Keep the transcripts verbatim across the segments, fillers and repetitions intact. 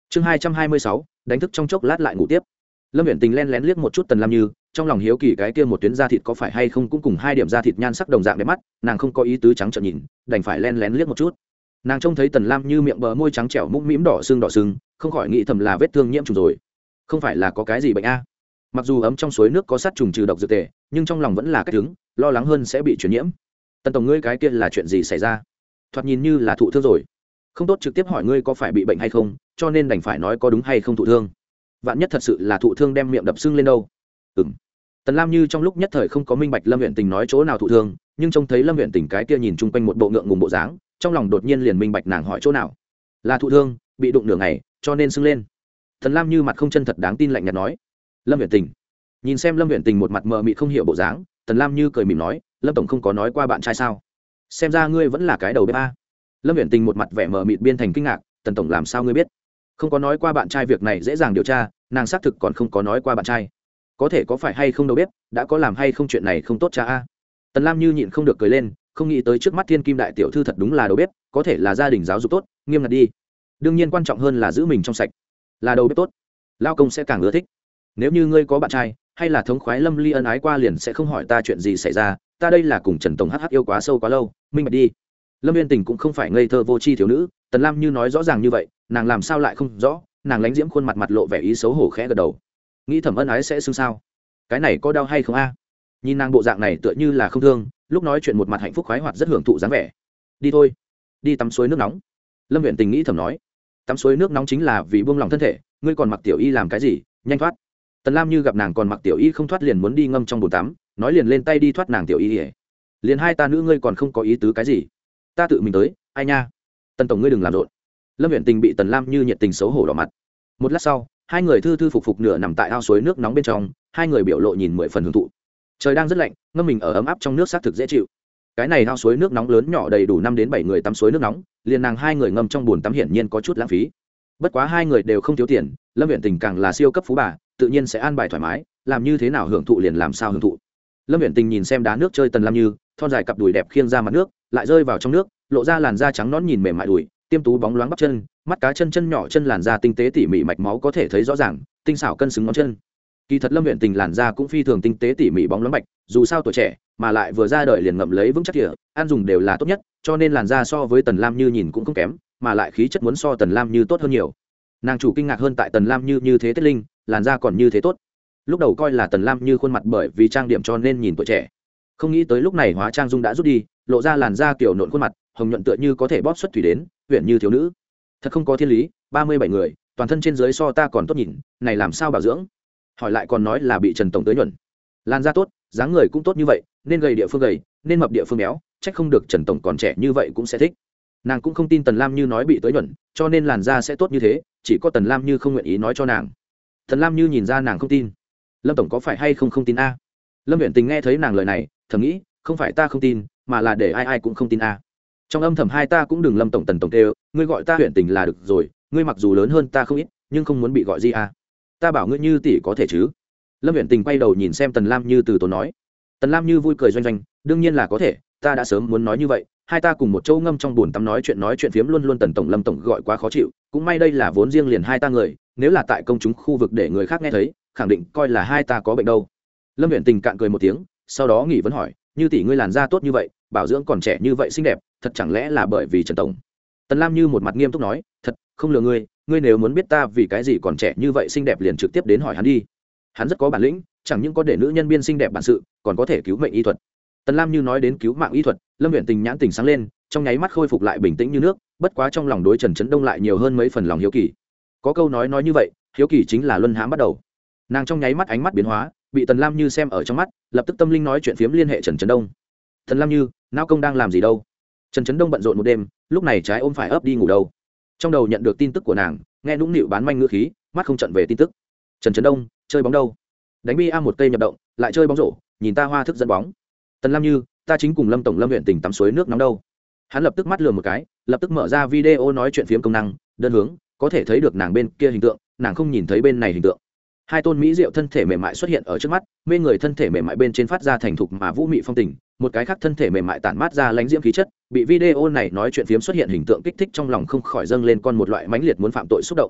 chương hai trăm hai mươi sáu đánh thức trong chốc lát lại ngủ tiếp. Lâm Viễn Tình len lén liếc một chút Tần Lam Như, trong lòng hiếu kỳ cái kia một tuyến da thịt có phải hay không cũng cùng hai điểm da thịt nhan sắc đồng dạng đẹp mắt, nàng không có ý tứ trắng trợn nhìn, đành phải len lén liếc một chút. Nàng trông thấy Tần Lam Như miệng bờ môi trắng trẻo mũm mĩm đỏ sưng đỏ sưng, không khỏi nghĩ thầm là vết thương nhiễm trùng rồi, không phải là có cái gì bệnh a. Mặc dù ấm trong suối nước có sát trùng trừ độc dược tề, nhưng trong lòng vẫn là cách đứng, lo lắng hơn sẽ bị truyền nhiễm. Tần tổng, ngươi cái kia là chuyện gì xảy ra? Thoạt nhìn như là thụ thương rồi. Không tốt trực tiếp hỏi ngươi có phải bị bệnh hay không, cho nên đành phải nói có đúng hay không thụ thương. Vạn nhất thật sự là thụ thương đem miệng đập sưng lên đâu. Ừm. Tần Lam Như trong lúc nhất thời không có minh bạch Lâm Viễn Tình nói chỗ nào thụ thương, nhưng trông thấy Lâm Viễn Tình cái kia nhìn chung quanh một bộ ngượng ngùng bộ dáng, trong lòng đột nhiên liền minh bạch nàng hỏi chỗ nào. Là thụ thương, bị đụng nửa ngày, cho nên sưng lên. Tần Lam Như mặt không chân thật đáng tin lạnh nhạt nói. Lâm Viễn Tình. Nhìn xem Lâm Viễn Tình một mặt mờ mịt không hiểu bộ dáng, Tần Lam Như cười mỉm nói, Lâm tổng không có nói qua bạn trai sao? Xem ra ngươi vẫn là cái đầu bếp a. Lâm Viễn Tình một mặt vẻ mờ mịt biên thành kinh ngạc, Tần tổng làm sao ngươi biết? Không có nói qua bạn trai việc này dễ dàng điều tra, nàng xác thực còn không có nói qua bạn trai. Có thể có phải hay không đâu biết, đã có làm hay không chuyện này không tốt cha a. Tần Lam Như nhịn không được cười lên, không nghĩ tới trước mắt Thiên Kim đại tiểu thư thật đúng là đầu bếp, có thể là gia đình giáo dục tốt, nghiêm ngặt đi. Đương nhiên quan trọng hơn là giữ mình trong sạch. Là đầu bếp tốt, lao công sẽ càng ưa thích. Nếu như ngươi có bạn trai, hay là thống khoái Lâm Ly ân ái qua liền sẽ không hỏi ta chuyện gì xảy ra, ta đây là cùng Trần Tổng hắc hắc yêu quá sâu quá lâu, minh bạch đi. Lâm Viễn Tình cũng không phải ngây thơ vô tri thiếu nữ, Tần Lam Như nói rõ ràng như vậy, nàng làm sao lại không rõ? Nàng lánh diễm khuôn mặt mặt lộ vẻ ý xấu hổ khẽ gật đầu, nghĩ thẩm ân ái sẽ xưng sao? Cái này có đau hay không a? Nhìn nàng bộ dạng này tựa như là không thương, lúc nói chuyện một mặt hạnh phúc khoái hoạt rất hưởng thụ dáng vẻ. Đi thôi, đi tắm suối nước nóng. Lâm Viễn Tình nghĩ thầm nói, tắm suối nước nóng chính là vì buông lòng thân thể, ngươi còn mặc tiểu y làm cái gì? Nhanh thoát. Tần Lam Như gặp nàng còn mặc tiểu y không thoát liền muốn đi ngâm trong bồn tắm, nói liền lên tay đi thoát nàng tiểu y. Liền hai ta nữ ngươi còn không có ý tứ cái gì? Ta tự mình tới, ai nha. Tần tổng ngươi đừng làm rộn. Lâm Viễn Tình bị Tần Lam Như nhiệt tình xấu hổ đỏ mặt. Một lát sau, hai người thư thư phục phục nửa nằm tại ao suối nước nóng bên trong, hai người biểu lộ nhìn mười phần hưởng thụ. Trời đang rất lạnh, ngâm mình ở ấm áp trong nước xác thực dễ chịu. Cái này ao suối nước nóng lớn nhỏ đầy đủ năm đến bảy người tắm suối nước nóng, liền nàng hai người ngâm trong bồn tắm hiển nhiên có chút lãng phí. Bất quá hai người đều không thiếu tiền, Lâm Viễn Tình càng là siêu cấp phú bà, tự nhiên sẽ an bài thoải mái, làm như thế nào hưởng thụ liền làm sao hưởng thụ. Lâm Viễn Tình nhìn xem đá nước chơi Tần Lam Như, thon dài cặp đùi đẹp khiêng ra mặt nước, lại rơi vào trong nước, lộ ra làn da trắng nõn nhìn mềm mại đùi, tiêm tú bóng loáng bắp chân, mắt cá chân chân nhỏ chân làn da tinh tế tỉ mỉ mạch máu có thể thấy rõ ràng, tinh xảo cân xứng ngón chân. Kỳ thật Lâm Viễn Tình làn da cũng phi thường tinh tế tỉ mỉ bóng loáng bạch, dù sao tuổi trẻ, mà lại vừa ra đời liền ngậm lấy vững chắc kìa, ăn dùng đều là tốt nhất, cho nên làn da so với Tần Lam Như nhìn cũng không kém, mà lại khí chất muốn so Tần Lam Như tốt hơn nhiều. Nàng chủ kinh ngạc hơn tại Tần Lam Như như thế tiết linh, làn da còn như thế tốt. Lúc đầu coi là Tần Lam Như khuôn mặt bởi vì trang điểm cho nên nhìn tuổi trẻ, không nghĩ tới lúc này hóa trang dung đã rút đi, lộ ra làn da kiểu nộn khuôn mặt, hồng nhuận tựa như có thể bóp xuất thủy đến, huyện như thiếu nữ. Thật không có thiên lý, ba mươi bảy người, toàn thân trên dưới so ta còn tốt nhìn, này làm sao bảo dưỡng? Hỏi lại còn nói là bị Trần tổng tới nhuận. Làn da tốt, dáng người cũng tốt như vậy, nên gầy địa phương gầy, nên mập địa phương béo, trách không được Trần tổng còn trẻ như vậy cũng sẽ thích. Nàng cũng không tin Tần Lam Như nói bị tới nhuận, cho nên làn da sẽ tốt như thế, chỉ có Tần Lam Như không nguyện ý nói cho nàng. Tần Lam Như nhìn ra nàng không tin. Lâm tổng có phải hay không không tin a? Lâm Viễn Tình nghe thấy nàng lời này, thầm nghĩ, không phải ta không tin, mà là để ai ai cũng không tin a. Trong âm thầm hai ta cũng đừng Lâm tổng Tần tổng kêu, ngươi gọi ta Viễn Tình là được rồi, ngươi mặc dù lớn hơn ta không ít, nhưng không muốn bị gọi gì a. Ta bảo ngươi Như tỷ có thể chứ? Lâm Viễn Tình quay đầu nhìn xem Tần Lam Như từ tốn nói. Tần Lam Như vui cười doanh doanh, đương nhiên là có thể, ta đã sớm muốn nói như vậy, hai ta cùng một châu ngâm trong bồn tắm nói chuyện nói chuyện phiếm luôn luôn Tần tổng Lâm tổng gọi quá khó chịu, cũng may đây là vốn riêng liền hai ta người, nếu là tại công chúng khu vực để người khác nghe thấy, khẳng định coi là hai ta có bệnh đâu. Lâm Viễn Tình cạn cười một tiếng, sau đó nghỉ vấn hỏi, Như tỷ ngươi làn da tốt như vậy, bảo dưỡng còn trẻ như vậy xinh đẹp, thật chẳng lẽ là bởi vì Trần tổng? Tần Lam Như một mặt nghiêm túc nói, thật, không lừa ngươi, ngươi nếu muốn biết ta vì cái gì còn trẻ như vậy xinh đẹp liền trực tiếp đến hỏi hắn đi. Hắn rất có bản lĩnh, chẳng những có để nữ nhân biên xinh đẹp bản sự, còn có thể cứu mệnh y thuật. Tần Lam Như nói đến cứu mạng y thuật, Lâm Viễn Tình nhãn tình sáng lên, trong nháy mắt khôi phục lại bình tĩnh như nước, bất quá trong lòng đối Trần Chấn Đông lại nhiều hơn mấy phần lòng hiếu kỳ. Có câu nói nói như vậy, hiếu kỳ chính là luân hãm bắt đầu. Nàng trong nháy mắt ánh mắt biến hóa, bị Tần Lam Như xem ở trong mắt, lập tức tâm linh nói chuyện phiếm liên hệ Trần Chấn Đông. Tần Lam Như, não công đang làm gì đâu? Trần Chấn Đông bận rộn một đêm, lúc này trái ôm phải ấp đi ngủ đâu. Trong đầu nhận được tin tức của nàng, nghe nũng nịu bán manh ngữ khí, mắt không trận về tin tức. Trần Chấn Đông, chơi bóng đâu? Đánh bi a một cây nhập động, lại chơi bóng rổ, nhìn ta hoa thức dẫn bóng. Tần Lam Như, ta chính cùng Lâm tổng Lâm Viễn Tình tắm suối nước nóng đâu. Hắn lập tức mắt lườm một cái, lập tức mở ra video nói chuyện phiếm công năng, đơn hướng, có thể thấy được nàng bên kia hình tượng, nàng không nhìn thấy bên này hình tượng. Hai tôn mỹ diệu thân thể mềm mại xuất hiện ở trước mắt, mê người thân thể mềm mại bên trên phát ra thành thục mà vũ mị phong tình, một cái khác thân thể mềm mại tản mát ra lãnh diễm khí chất, bị video này nói chuyện phiếm xuất hiện hình tượng kích thích trong lòng không khỏi dâng lên con một loại mãnh liệt muốn phạm tội xúc động.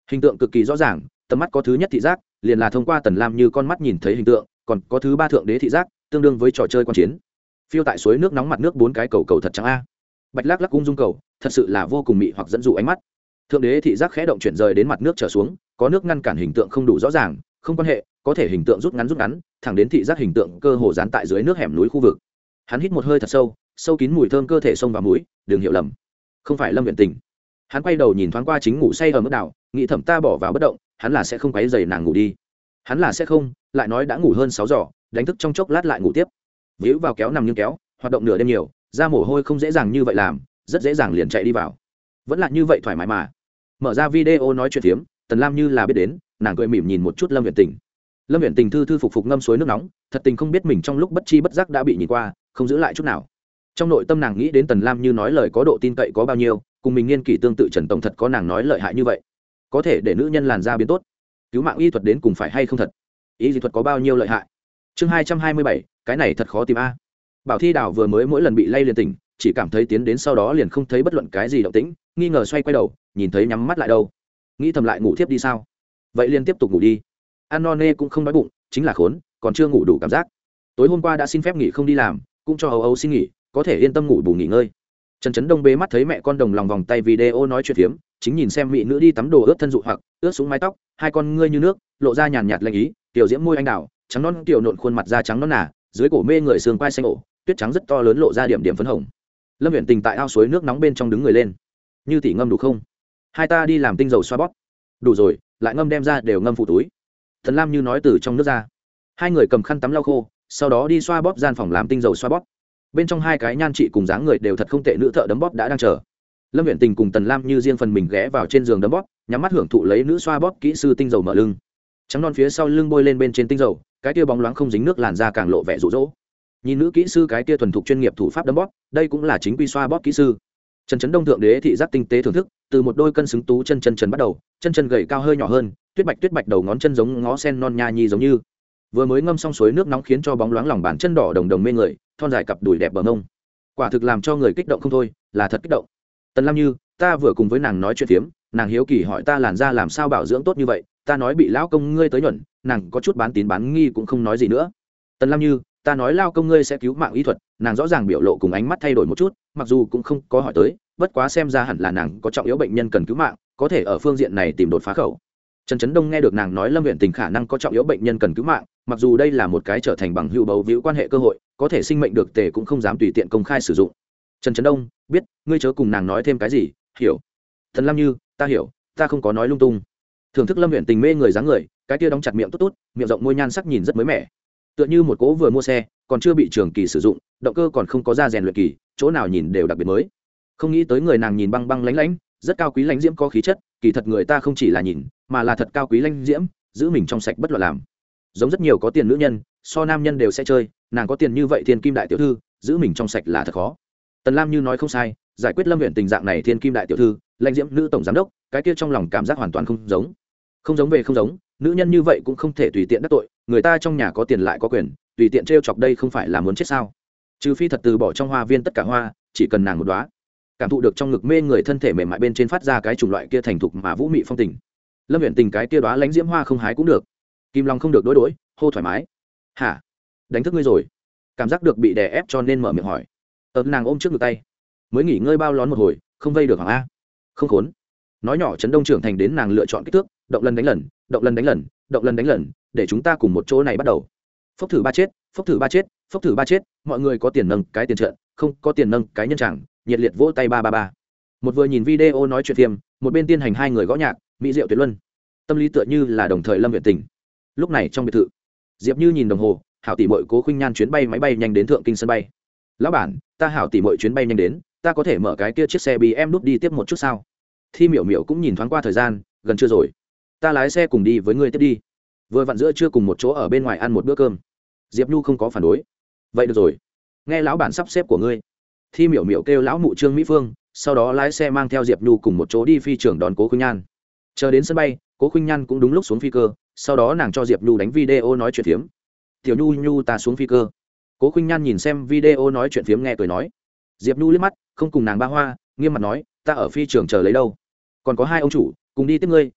hình tượng cực kỳ rõ ràng, tầm mắt có thứ nhất thị giác liền là thông qua Tần Lam Như con mắt nhìn thấy hình tượng, còn có thứ ba thượng đế thị giác tương đương với trò chơi quan chiến. Phiêu tại suối nước nóng mặt nước bốn cái cầu cầu thật trắng a, bạch lắc lắc cung dung cầu thật sự là vô cùng mị hoặc dẫn dụ ánh mắt. Thượng đế thị giác khẽ động chuyển rời đến mặt nước trở xuống, có nước ngăn cản hình tượng không đủ rõ ràng, không quan hệ, có thể hình tượng rút ngắn rút ngắn thẳng đến thị giác hình tượng cơ hồ dán tại dưới nước hẻm núi khu vực. Hắn hít một hơi thật sâu, sâu kín mùi thơm cơ thể xông vào mũi, đừng hiểu lầm, không phải Lâm Viễn Tình. Hắn quay đầu nhìn thoáng qua chính ngủ say ở mức đảo, nghĩ thầm ta bỏ vào bất động, hắn là sẽ không quấy rầy nàng ngủ đi. Hắn là sẽ không, lại nói đã ngủ hơn sáu giờ, đánh thức trong chốc lát lại ngủ tiếp. Víu vào kéo nằm nhưng kéo, hoạt động nửa đêm nhiều, ra mồ hôi không dễ dàng như vậy làm, rất dễ dàng liền chạy đi vào. Vẫn là như vậy thoải mái mà. Mở ra video nói chuyện phiếm, Tần Lam Như là biết đến, nàng cười mỉm nhìn một chút Lâm Viễn Tình. Lâm Viễn Tình thư thư phục phục ngâm suối nước nóng, thật tình không biết mình trong lúc bất chi bất giác đã bị nhìn qua, không giữ lại chút nào. Trong nội tâm nàng nghĩ đến Tần Lam Như nói lời có độ tin cậy có bao nhiêu, cùng mình nghiên kỷ tương tự Trần Tổng thật có nàng nói lợi hại như vậy, có thể để nữ nhân làn da biến tốt. Cứu mạng y thuật đến cùng phải hay không thật, y dị thuật có bao nhiêu lợi hại. Chương hai trăm hai mươi bảy, cái này thật khó tìm a. Bảo Thi Đào vừa mới mỗi lần bị lay liền tỉnh, chỉ cảm thấy tiến đến sau đó liền không thấy bất luận cái gì động tĩnh, nghi ngờ xoay quay đầu, nhìn thấy nhắm mắt lại đâu, nghĩ thầm lại ngủ tiếp đi sao, vậy liền tiếp tục ngủ đi. Ăn no nê cũng không đói bụng, chính là khốn, còn chưa ngủ đủ cảm giác. Tối hôm qua đã xin phép nghỉ không đi làm, cũng cho âu âu xin nghỉ, có thể yên tâm ngủ bù nghỉ ngơi. Trần Trấn Đông bế mắt thấy mẹ con đồng lòng vòng tay video nói chuyện phiếm, chính nhìn xem mỹ nữ đi tắm đồ ướt thân dụ hoặc ướt xuống mái tóc, hai con ngươi như nước, lộ ra nhàn nhạt lạnh ý, tiểu diễm môi anh đào, trắng non tiểu nộn khuôn mặt da trắng non nà, dưới cổ mê người xương quai xanh ổ, tuyết trắng rất to lớn lộ ra điểm điểm phấn hồng. Lâm Viễn Tình tại ao suối nước nóng bên trong đứng người lên, như tỷ ngâm đủ không? Hai ta đi làm tinh dầu xoa bóp. Đủ rồi, lại ngâm đem ra đều ngâm phụ túi. Thần Lam Như nói từ trong nước ra. Hai người cầm khăn tắm lau khô, sau đó đi xoa bóp gian phòng làm tinh dầu xoa bóp. Bên trong hai cái nhan chị cùng dáng người đều thật không tệ nữ thợ đấm bóp đã đang chờ. Lâm Viễn Tình cùng Tần Lam Như riêng phần mình ghé vào trên giường đấm bóp, nhắm mắt hưởng thụ lấy nữ xoa bóp kỹ sư tinh dầu mở lưng. Trắng non phía sau lưng bôi lên bên trên tinh dầu, cái kia bóng loáng không dính nước làn da càng lộ vẻ rụ rỗ. Nhìn nữ kỹ sư cái kia thuần thục chuyên nghiệp thủ pháp đấm bóp, đây cũng là chính quy xoa bóp kỹ sư. Trần Trấn Đông thượng đế thị giác tinh tế thưởng thức, từ một đôi cân xứng tú chân chân trần bắt đầu, chân chân gầy cao hơi nhỏ hơn, tuyết bạch tuyết bạch đầu ngón chân giống ngó sen non nha nhi giống như. Vừa mới ngâm xong suối nước nóng khiến cho bóng loáng lòng bàn chân đỏ đồng đồng mê người, thon dài cặp đùi đẹp bờ mông. Quả thực làm cho người kích động không thôi, là thật kích động. Tần Lam Như, ta vừa cùng với nàng nói chuyện phiếm, nàng hiếu kỳ hỏi ta làn da làm sao bảo dưỡng tốt như vậy, ta nói bị lão công ngươi tới nhuận, nàng có chút bán tín bán nghi cũng không nói gì nữa. Tần Lam Như, ta nói lao công ngươi sẽ cứu mạng y thuật, nàng rõ ràng biểu lộ cùng ánh mắt thay đổi một chút, mặc dù cũng không có hỏi tới, bất quá xem ra hẳn là nàng có trọng yếu bệnh nhân cần cứu mạng, có thể ở phương diện này tìm đột phá khẩu. Trần Trấn Đông nghe được nàng nói Lâm Viễn Tình khả năng có trọng yếu bệnh nhân cần cứu mạng, mặc dù đây là một cái trở thành bằng hữu bầu víu quan hệ cơ hội, có thể sinh mệnh được tề cũng không dám tùy tiện công khai sử dụng. Trần Trấn Đông, biết, ngươi chớ cùng nàng nói thêm cái gì, hiểu. Thần Lam Như, ta hiểu, ta không có nói lung tung. Thưởng thức Lâm Viễn Tình mê người dáng người, cái kia đóng chặt miệng tốt tốt, miệng rộng môi nhan sắc nhìn rất mới mẻ. Tựa như một cỗ vừa mua xe, còn chưa bị trường kỳ sử dụng, động cơ còn không có ra rèn luyện kỳ, chỗ nào nhìn đều đặc biệt mới. Không nghĩ tới người nàng nhìn băng băng lãnh lãnh, rất cao quý lãnh diễm có khí chất, kỳ thật người ta không chỉ là nhìn, mà là thật cao quý lãnh diễm, giữ mình trong sạch bất loạn làm. Giống rất nhiều có tiền nữ nhân, so nam nhân đều sẽ chơi, nàng có tiền như vậy thiên kim đại tiểu thư, giữ mình trong sạch là thật khó. Tần Lam Như nói không sai, giải quyết Lâm Viễn Tình dạng này thiên kim đại tiểu thư, lãnh diễm nữ tổng giám đốc, cái kia trong lòng cảm giác hoàn toàn không giống. Không giống về không giống, nữ nhân như vậy cũng không thể tùy tiện đắc tội, người ta trong nhà có tiền lại có quyền, tùy tiện trêu chọc đây không phải là muốn chết sao? Trừ phi thật từ bỏ trong hoa viên tất cả hoa, chỉ cần nàng một đóa. Cảm thụ được trong ngực mê người thân thể mềm mại bên trên phát ra cái chủng loại kia thành thục mà vũ mị phong tình. Lâm Viễn Tình cái kia đóa lãnh diễm hoa không hái cũng được, kim long không được đối đối, hô thoải mái. Hả? Đánh thức ngươi rồi? Cảm giác được bị đè ép cho nên mở miệng hỏi. Tớ nàng ôm trước ngực tay, mới nghỉ ngơi bao lón một hồi, không vây được hoàng a. Không khốn. Nói nhỏ Trấn Đông trưởng thành đến nàng lựa chọn kích thước, động lần đánh lần, động lần đánh lần, động lần đánh lần, để chúng ta cùng một chỗ này bắt đầu. Phốc thử ba chết, phốc thử ba chết, phốc thử ba chết, mọi người có tiền nâng cái tiền trận, không có tiền nâng cái nhân chẳng, nhiệt liệt vỗ tay ba ba ba. Một vừa nhìn video nói chuyện phim, một bên tiên hành hai người gõ nhạc, mỹ diệu tuyệt luân. Tâm lý tựa như là đồng thời Lâm Viễn Tình. Lúc này trong biệt thự, Diệp Như nhìn đồng hồ, hảo tỷ muội Cố Khuynh Nhan chuyến bay máy bay nhanh đến thượng kinh sân bay. Lão bản, ta hảo tỷ muội chuyến bay nhanh đến, ta có thể mở cái kia chiếc xe bê em đút đi tiếp một chút sao? Thi Miểu Miểu cũng nhìn thoáng qua thời gian, gần trưa rồi. Ta lái xe cùng đi với ngươi tiếp đi. Vừa vặn giữa trưa cùng một chỗ ở bên ngoài ăn một bữa cơm. Diệp Nhu không có phản đối. Vậy được rồi, nghe lão bản sắp xếp của ngươi. Thi Miểu Miểu kêu lão mụ Trương Mỹ Phương, sau đó lái xe mang theo Diệp Nhu cùng một chỗ đi phi trường đón Cố Khuynh Nhan. Chờ đến sân bay, Cố Khuynh Nhan cũng đúng lúc xuống phi cơ, sau đó nàng cho Diệp Nhu đánh video nói chuyện phiếm. Tiểu Nhu Nhu ta xuống phi cơ. Cố Khuynh Nhan nhìn xem video nói chuyện phiếm nghe cười nói. Diệp Nhu liếc mắt, không cùng nàng ba hoa, nghiêm mặt nói, ta ở phi trường chờ lấy đâu. Còn có hai ông chủ, cùng đi tiếp ngươi,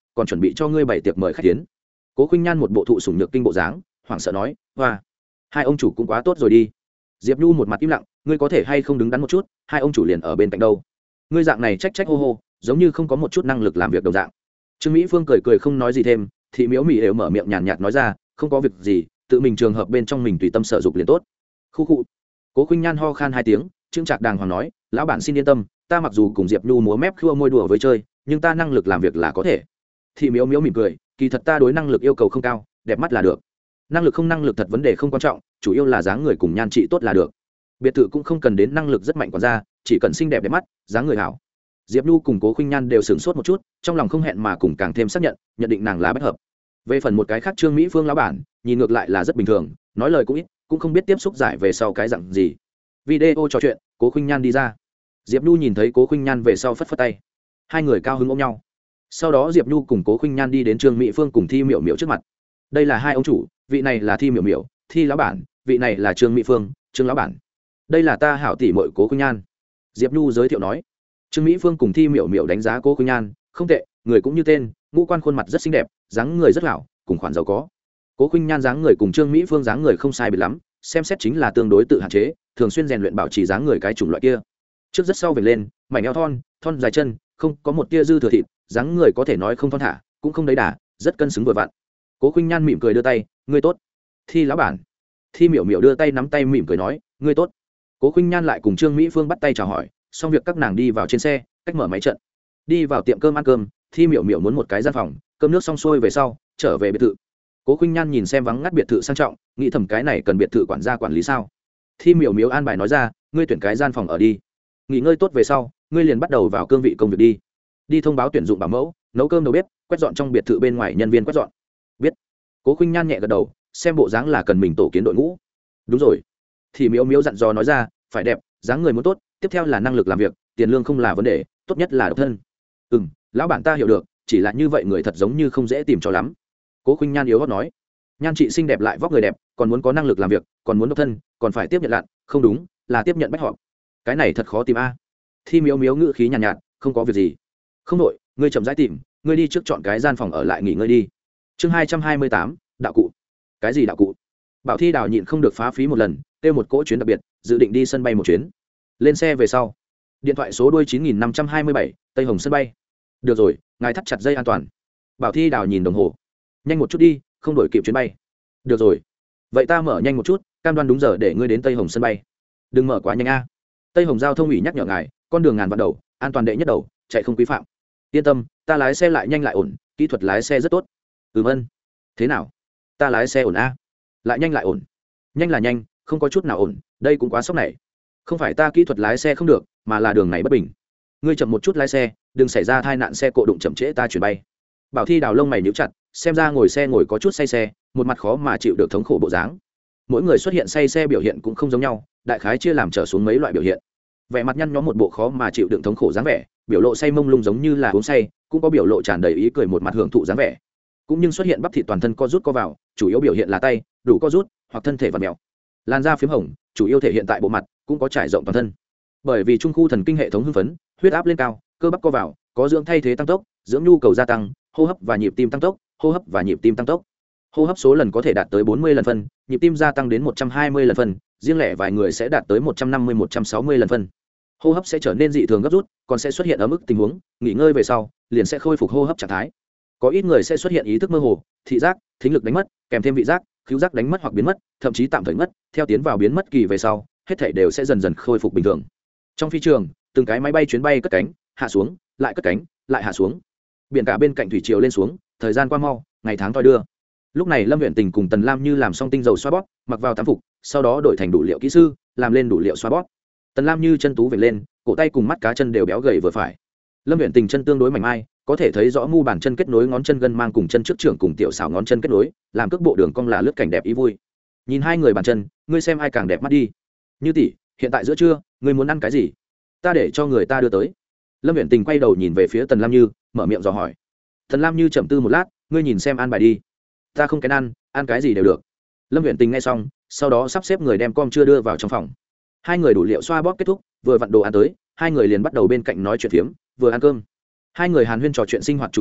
còn chuẩn bị cho ngươi bày tiệc mời khách tiến. Cố Khuynh Nhan một bộ thụ sủng nhược kinh bộ dáng, hoảng sợ nói, hoa, hai ông chủ cũng quá tốt rồi đi. Diệp Nhu một mặt im lặng, ngươi có thể hay không đứng đắn một chút, hai ông chủ liền ở bên cạnh đâu. Ngươi dạng này trách trách hô hô, giống như không có một chút năng lực làm việc đồng dạng. Trương Mỹ Phương cười cười không nói gì thêm, Thị Miếu Mỹ đều mở miệng nhàn nhạt nói ra, không có việc gì, tự mình trường hợp bên trong mình tùy tâm sở dục liền tốt. Khu khu. Cố Khuynh Nhan ho khan hai tiếng, trương trạc đàng hoàng nói, lão bản xin yên tâm, ta mặc dù cùng Diệp Nhu múa mép khua môi đùa với chơi, nhưng ta năng lực làm việc là có thể. Thị Miếu Miếu mỉm cười, kỳ thật ta đối năng lực yêu cầu không cao, đẹp mắt là được. Năng lực không năng lực thật vấn đề không quan trọng, chủ yếu là dáng người cùng nhan trị tốt là được. Biệt thự cũng không cần đến năng lực rất mạnh quản gia, chỉ cần xinh đẹp đẹp mắt, dáng người hảo. Diệp Nhu cùng Cố Khuynh Nhan đều sửng sốt một chút, trong lòng không hẹn mà cùng càng thêm xác nhận, nhận định nàng là bách hợp. Về phần một cái khác Trương Mỹ Phương lão bản, nhìn ngược lại là rất bình thường, nói lời cũng ít, cũng không biết tiếp xúc giải về sau cái dạng gì. Video trò chuyện, Cố Khuynh Nhan đi ra. Diệp Nhu nhìn thấy Cố Khuynh Nhan về sau phất phất tay, hai người cao hứng ôm nhau. Sau đó Diệp Nhu cùng Cố Khuynh Nhan đi đến Trương Mỹ Phương cùng Thi Miểu Miểu trước mặt. Đây là hai ông chủ, vị này là Thi Miểu Miểu, Thi lão bản, vị này là Trương Mỹ Phương, Trương lão bản. Đây là ta hảo tỷ muội Cố Khuynh Nhan. Diệp Nhu giới thiệu nói. Trương Mỹ Phương cùng Thi Miểu Miểu đánh giá Cố Khuynh Nhan, không tệ, người cũng như tên, ngũ quan khuôn mặt rất xinh đẹp, dáng người rất hảo, cùng khoản giàu có. Cố Khuynh Nhan dáng người cùng Trương Mỹ Phương dáng người không sai biệt lắm, xem xét chính là tương đối tự hạn chế, thường xuyên rèn luyện bảo trì dáng người cái chủng loại kia. Trước rất sau về lên, mảnh eo thon, thon dài chân, không có một tia dư thừa thịt, dáng người có thể nói không thon thả, cũng không đấy đà, rất cân xứng vừa vặn. Cố Khuynh Nhan mỉm cười đưa tay, ngươi tốt. Thi lão bản. Thi Miểu Miểu đưa tay nắm tay mỉm cười nói, ngươi tốt. Cố Khuynh Nhan lại cùng Trương Mỹ Phương bắt tay chào hỏi, xong việc các nàng đi vào trên xe, cách mở máy trận, đi vào tiệm cơm ăn cơm. Thi Miểu Miểu muốn một cái gian phòng, cơm nước xong xuôi về sau, trở về biệt thự. Cố Khuynh Nhan nhìn xem vắng ngắt biệt thự sang trọng, nghĩ thầm cái này cần biệt thự quản gia quản lý sao? Thi Miểu Miểu an bài nói ra, ngươi tuyển cái gian phòng ở đi, nghỉ ngơi tốt về sau, ngươi liền bắt đầu vào cương vị công việc đi. Đi thông báo tuyển dụng bảo mẫu, nấu cơm đầu bếp, quét dọn trong biệt thự bên ngoài nhân viên quét dọn. Biết. Cố Khuynh Nhan nhẹ gật đầu, xem bộ dáng là cần mình tổ kiến đội ngũ. Đúng rồi. Thì Miếu Miếu dặn dò nói ra, phải đẹp, dáng người muốn tốt, tiếp theo là năng lực làm việc, tiền lương không là vấn đề, tốt nhất là độc thân. Ừm, lão bản ta hiểu được, chỉ là như vậy người thật giống như không dễ tìm cho lắm. Cố Khuynh Nhan yếu ớt nói. Nhan chị xinh đẹp lại vóc người đẹp, còn muốn có năng lực làm việc, còn muốn độc thân, còn phải tiếp nhận lặn, không đúng, là tiếp nhận bách họ. Cái này thật khó tìm a. Thi Miếu Miếu ngữ khí nhàn nhạt, nhạt, không có việc gì. Không đội, ngươi chậm rãi tìm, ngươi đi trước chọn cái gian phòng ở lại nghỉ ngơi đi. Chương hai trăm hai mươi tám, đạo cụ. Cái gì đạo cụ? Bảo Thi Đào nhịn không được phá phí một lần, tiêu một cỗ chuyến đặc biệt, dự định đi sân bay một chuyến. Lên xe về sau, điện thoại số đuôi chín nghìn năm trăm hai mươi bảy, Tây Hồng sân bay. Được rồi, ngài thắt chặt dây an toàn. Bảo Thi Đào nhìn đồng hồ, nhanh một chút đi, không đổi kịp chuyến bay. Được rồi, vậy ta mở nhanh một chút, cam đoan đúng giờ để ngươi đến Tây Hồng sân bay. Đừng mở quá nhanh a. Tây Hồng giao thông ủy nhắc nhở ngài, con đường ngàn vạn đầu, an toàn đệ nhất đầu, chạy không quy phạm. Yên tâm, ta lái xe lại nhanh lại ổn, kỹ thuật lái xe rất tốt. Ừm ân. Thế nào? Ta lái xe ổn a? Lại nhanh lại ổn. Nhanh là nhanh, không có chút nào ổn, đây cũng quá sốc này. Không phải ta kỹ thuật lái xe không được, mà là đường này bất bình. Ngươi chậm một chút lái xe, đừng xảy ra tai nạn xe cộ đụng chậm trễ ta chuyển bay. Bảo Thi Đào lông mày nhíu chặt, xem ra ngồi xe ngồi có chút say xe, một mặt khó mà chịu được thống khổ bộ dáng. Mỗi người xuất hiện say xe biểu hiện cũng không giống nhau, đại khái chia làm trở xuống mấy loại biểu hiện. Vẻ mặt nhăn nhó một bộ khó mà chịu đựng thống khổ dáng vẻ, biểu lộ say mông lung giống như là uống say, cũng có biểu lộ tràn đầy ý cười một mặt hưởng thụ dáng vẻ. Cũng nhưng xuất hiện bắp thịt toàn thân co rút co vào, chủ yếu biểu hiện là tay đủ co rút hoặc thân thể vặn mèo. Làn da phím hồng, chủ yếu thể hiện tại bộ mặt, cũng có trải rộng toàn thân. Bởi vì trung khu thần kinh hệ thống hưng phấn, huyết áp lên cao, cơ bắp co vào, có dưỡng thay thế tăng tốc, dưỡng nhu cầu gia tăng, hô hấp và nhịp tim tăng tốc, hô hấp và nhịp tim tăng tốc. Hô hấp số lần có thể đạt tới bốn mươi lần phân, nhịp tim gia tăng đến một trăm hai mươi lần phân, riêng lẻ vài người sẽ đạt tới một trăm năm mươi một trăm sáu mươi lần phân. Hô hấp sẽ trở nên dị thường gấp rút, còn sẽ xuất hiện ở mức tình huống nghỉ ngơi về sau liền sẽ khôi phục hô hấp trạng thái. Có ít người sẽ xuất hiện ý thức mơ hồ, thị giác, thính lực đánh mất, kèm thêm vị giác, khứu giác đánh mất hoặc biến mất, thậm chí tạm thời mất, theo tiến vào biến mất kỳ về sau, hết thảy đều sẽ dần dần khôi phục bình thường. Trong phi trường, từng cái máy bay chuyến bay cất cánh, hạ xuống, lại cất cánh, lại hạ xuống. Biển cả bên cạnh thủy triều lên xuống, thời gian qua mau, ngày tháng thoi đưa. Lúc này Lâm Uyển Tình cùng Tần Lam Như làm xong tinh dầu xoa bóp, mặc vào tắm phục, sau đó đổi thành đủ liệu kỹ sư, làm lên đủ liệu xoa bóp. Tần Lam Như chân tú vểnh lên, cổ tay cùng mắt cá chân đều béo gầy vừa phải. Lâm Uyển Tình chân tương đối mảnh mai, có thể thấy rõ mu bàn chân kết nối ngón chân gân mang cùng chân trước trưởng cùng tiểu xảo ngón chân kết nối, làm cước bộ đường cong là lướt cảnh đẹp ý vui. Nhìn hai người bàn chân, ngươi xem ai càng đẹp mắt đi. Như tỷ, hiện tại giữa trưa, ngươi muốn ăn cái gì? Ta để cho người ta đưa tới. Lâm Uyển Tình quay đầu nhìn về phía Tần Lam Như, mở miệng dò hỏi. Tần Lam Như trầm tư một lát, ngươi nhìn xem ăn bài đi. Ta không kén ăn, ăn cái gì đều được. Lâm Uyển Tình nghe xong, sau đó sắp xếp người đem com chưa đưa vào trong phòng. Hai người đủ liệu xoa bóp kết thúc, vừa vặn đồ ăn tới, hai người liền bắt đầu bên cạnh nói chuyện phiếm, vừa ăn cơm. Hai người hàn huyên trò chuyện sinh hoạt chủ đề,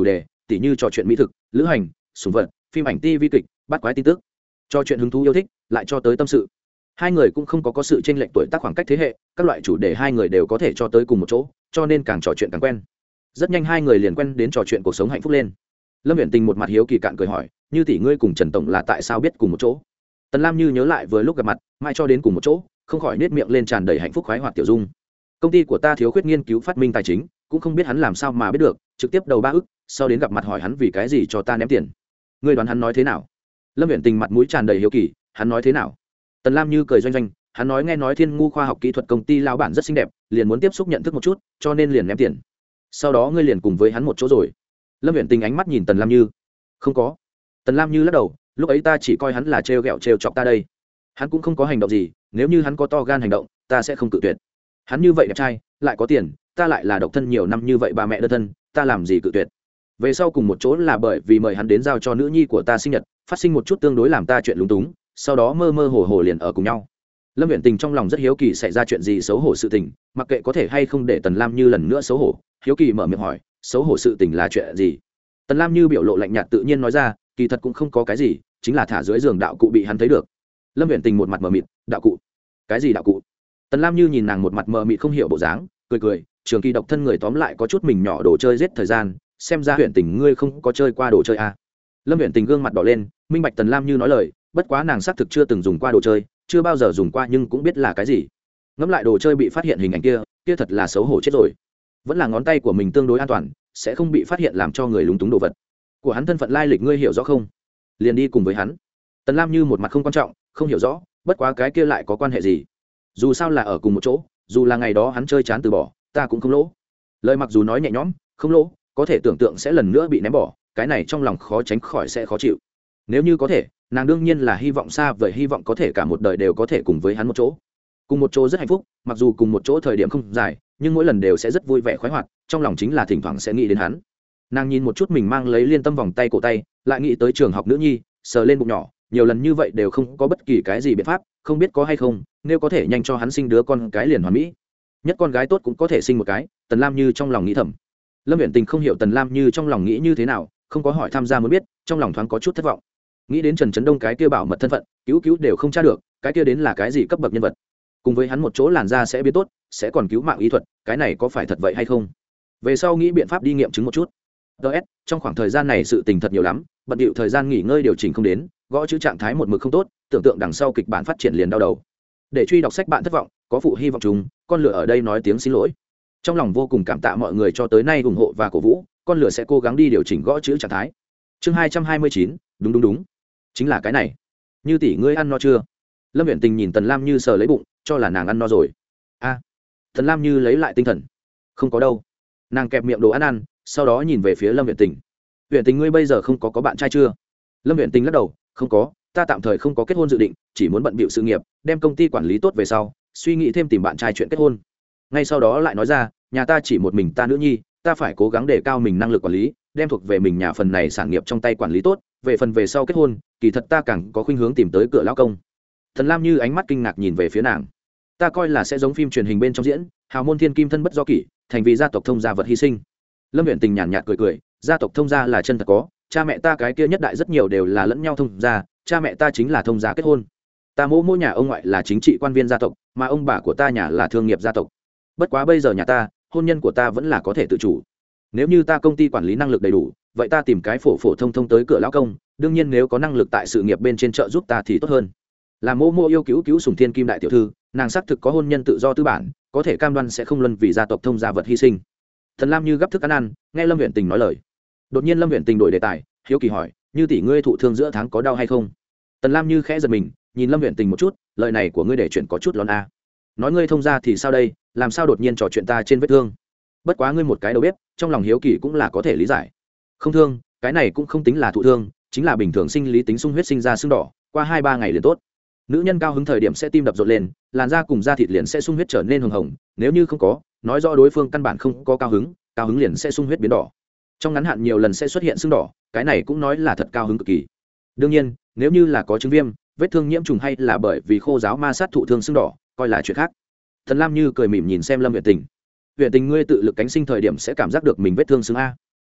tỉ như trò chuyện mỹ thực lữ hành sùng vật phim ảnh ti vi kịch bắt quái tin tức trò chuyện hứng thú yêu thích lại cho tới tâm sự. Hai người cũng không có có sự chênh lệch tuổi tác khoảng cách thế hệ, các loại chủ đề hai người đều có thể cho tới cùng một chỗ, cho nên càng trò chuyện càng quen. Rất nhanh hai người liền quen đến trò chuyện cuộc sống hạnh phúc lên. Lâm Viễn Tình một mặt hiếu kỳ cạn cười hỏi, như tỷ ngươi cùng Trần tổng là tại sao biết cùng một chỗ? Tần Lam Như nhớ lại vừa lúc gặp mặt, mãi cho đến cùng một chỗ, không khỏi nết miệng lên tràn đầy hạnh phúc khoái hoạt tiểu dung. Công ty của ta thiếu khuyết nghiên cứu phát minh tài chính, cũng không biết hắn làm sao mà biết được, trực tiếp đầu ba ức, sau đến gặp mặt hỏi hắn vì cái gì cho ta ném tiền. Ngươi đoán hắn nói thế nào? Lâm Viễn Tình mặt mũi tràn đầy hiếu kỳ, hắn nói thế nào? Tần Lam Như cười doanh doanh, hắn nói nghe nói Thiên Ngu khoa học kỹ thuật công ty lão bản rất xinh đẹp, liền muốn tiếp xúc nhận thức một chút, cho nên liền ném tiền. Sau đó ngươi liền cùng với hắn một chỗ rồi. Lâm Viễn Tình ánh mắt nhìn Tần Lam Như. Không có. Tần Lam Như lắc đầu, lúc ấy ta chỉ coi hắn là trêu ghẹo trêu chọc ta đây. Hắn cũng không có hành động gì, nếu như hắn có to gan hành động, ta sẽ không cự tuyệt. Hắn như vậy đẹp trai, lại có tiền, ta lại là độc thân nhiều năm như vậy bà mẹ đơn thân, ta làm gì cự tuyệt. Về sau cùng một chỗ là bởi vì mời hắn đến giao cho nữ nhi của ta sinh nhật, phát sinh một chút tương đối làm ta chuyện lúng túng, sau đó mơ mơ hồ hồ liền ở cùng nhau. Lâm Viễn Tình trong lòng rất hiếu kỳ xảy ra chuyện gì xấu hổ sự tình, mặc kệ có thể hay không để Tần Lam Như lần nữa xấu hổ, hiếu kỳ mở miệng hỏi, xấu hổ sự tình là chuyện gì? Tần Lam Như biểu lộ lạnh nhạt tự nhiên nói ra, kỳ thật cũng không có cái gì, chính là thả dưới giường đạo cụ bị hắn thấy được. Lâm Viễn Tình một mặt mờ mịt, đạo cụ? Cái gì đạo cụ? Tần Lam Như nhìn nàng một mặt mờ mịt không hiểu bộ dáng, cười cười, trường kỳ độc thân người tóm lại có chút mình nhỏ đồ chơi giết thời gian, xem ra Viễn Tình ngươi không có chơi qua đồ chơi à? Lâm Viễn Tình gương mặt đỏ lên, minh bạch Tần Lam Như nói lời, bất quá nàng xác thực chưa từng dùng qua đồ chơi, chưa bao giờ dùng qua nhưng cũng biết là cái gì. Ngẫm lại đồ chơi bị phát hiện hình ảnh kia, kia thật là xấu hổ chết rồi. Vẫn là ngón tay của mình tương đối an toàn, sẽ không bị phát hiện làm cho người lúng túng đồ vật. Của hắn thân phận lai lịch ngươi hiểu rõ không? Liền đi cùng với hắn. Tần Lam Như một mặt không quan trọng, không hiểu rõ, bất quá cái kia lại có quan hệ gì? Dù sao là ở cùng một chỗ, dù là ngày đó hắn chơi chán từ bỏ, ta cũng không lỗ. Lời mặc dù nói nhẹ nhõm, không lỗ, có thể tưởng tượng sẽ lần nữa bị ném bỏ, cái này trong lòng khó tránh khỏi sẽ khó chịu. Nếu như có thể, nàng đương nhiên là hy vọng xa vời, hy vọng có thể cả một đời đều có thể cùng với hắn một chỗ, cùng một chỗ rất hạnh phúc, mặc dù cùng một chỗ thời điểm không dài, nhưng mỗi lần đều sẽ rất vui vẻ khoái hoạt, trong lòng chính là thỉnh thoảng sẽ nghĩ đến hắn. Nàng nhìn một chút mình mang lấy liên tâm vòng tay cổ tay, lại nghĩ tới trường học nữ nhi, sờ lên bụng nhỏ, nhiều lần như vậy đều không có bất kỳ cái gì biện pháp, không biết có hay không, nếu có thể nhanh cho hắn sinh đứa con cái liền hoàn mỹ, nhất con gái tốt cũng có thể sinh một cái. Tần Lam Như trong lòng nghĩ thầm. Lâm Viễn Tình không hiểu Tần Lam Như trong lòng nghĩ như thế nào, không có hỏi tham gia muốn biết, trong lòng thoáng có chút thất vọng. Nghĩ đến Trần Trấn Đông cái kia bảo mật thân phận, cứu cứu đều không tra được, cái kia đến là cái gì cấp bậc nhân vật, cùng với hắn một chỗ làn da sẽ biến tốt, sẽ còn cứu mạng y thuật, cái này có phải thật vậy hay không? Về sau nghĩ biện pháp đi nghiệm chứng một chút. ts trong khoảng thời gian này sự tình thật nhiều lắm, bận điệu thời gian nghỉ ngơi điều chỉnh không đến, gõ chữ trạng thái một mực không tốt, tưởng tượng đằng sau kịch bản phát triển liền đau đầu. Để truy đọc sách bạn thất vọng, có phụ hy vọng chúng, con lửa ở đây nói tiếng xin lỗi. Trong lòng vô cùng cảm tạ mọi người cho tới nay ủng hộ và cổ vũ, con lửa sẽ cố gắng đi điều chỉnh gõ chữ trạng thái. Chương hai trăm hai mươi chín, đúng đúng đúng, chính là cái này. Như tỷ ngươi ăn no chưa? Lâm Viễn Tình nhìn Tần Lam Như sờ lấy bụng, cho là nàng ăn no rồi. A. À, Tần Lam Như lấy lại tinh thần. Không có đâu. Nàng kẹp miệng đồ ăn ăn, sau đó nhìn về phía Lâm Viễn Tình. Viễn Tình ngươi bây giờ không có có bạn trai chưa? Lâm Viễn Tình lắc đầu, không có, ta tạm thời không có kết hôn dự định, chỉ muốn bận bịu sự nghiệp, đem công ty quản lý tốt về sau, suy nghĩ thêm tìm bạn trai chuyện kết hôn. Ngay sau đó lại nói ra, nhà ta chỉ một mình ta nữ nhi, ta phải cố gắng đề cao mình năng lực quản lý, đem thuộc về mình nhà phần này sản nghiệp trong tay quản lý tốt, về phần về sau kết hôn, kỳ thật ta càng có khuynh hướng tìm tới cửa lão công. Thần Lam Như ánh mắt kinh ngạc nhìn về phía nàng. Ta coi là sẽ giống phim truyền hình bên trong diễn, hào môn thiên kim thân bất do kỷ, thành vì gia tộc thông gia vật hy sinh. Lâm Viễn Tình nhàn nhạt cười cười, gia tộc thông gia là chân thật có, cha mẹ ta cái kia nhất đại rất nhiều đều là lẫn nhau thông gia, cha mẹ ta chính là thông gia kết hôn. Ta mỗ mỗ nhà ông ngoại là chính trị quan viên gia tộc, mà ông bà của ta nhà là thương nghiệp gia tộc. Bất quá bây giờ nhà ta, hôn nhân của ta vẫn là có thể tự chủ. Nếu như ta công ty quản lý năng lực đầy đủ, vậy ta tìm cái phổ phổ thông thông tới cửa lão công, đương nhiên nếu có năng lực tại sự nghiệp bên trên trợ giúp ta thì tốt hơn. Là mô mô yêu cứu cứu sùng thiên kim đại tiểu thư, nàng xác thực có hôn nhân tự do tư bản, có thể cam đoan sẽ không luân vì gia tộc thông gia vật hy sinh. Thần Lam Như gấp thức ăn ăn, nghe Lâm Viễn Tình nói lời. Đột nhiên Lâm Viễn Tình đổi đề tài, hiếu kỳ hỏi, như tỷ ngươi thụ thương giữa tháng có đau hay không? Tần Lam Như khẽ giật mình, nhìn Lâm Viễn Tình một chút, lời này của ngươi để chuyện có chút lón a. Nói ngươi thông gia thì sao đây, làm sao đột nhiên trò chuyện ta trên vết thương? Bất quá ngươi một cái đầu bếp, trong lòng hiếu kỳ cũng là có thể lý giải. Không thương, cái này cũng không tính là thụ thương, chính là bình thường sinh lý tính sung huyết sinh ra sưng đỏ, qua hai ba ngày liền tốt. Nữ nhân cao hứng thời điểm sẽ tim đập rộn lên, làn da cùng da thịt liền sẽ sung huyết trở nên hồng hồng, nếu như không có, nói rõ đối phương căn bản không có cao hứng, cao hứng liền sẽ sung huyết biến đỏ. Trong ngắn hạn nhiều lần sẽ xuất hiện sưng đỏ, cái này cũng nói là thật cao hứng cực kỳ. Đương nhiên, nếu như là có chứng viêm, vết thương nhiễm trùng hay là bởi vì khô giáo ma sát thụ thương sưng đỏ, coi là chuyện khác. Thần Lam Như cười mỉm nhìn xem Lâm Viễn Tình. Viễn Tình ngươi tự lực cánh sinh thời điểm sẽ cảm giác được mình vết thương sưng a.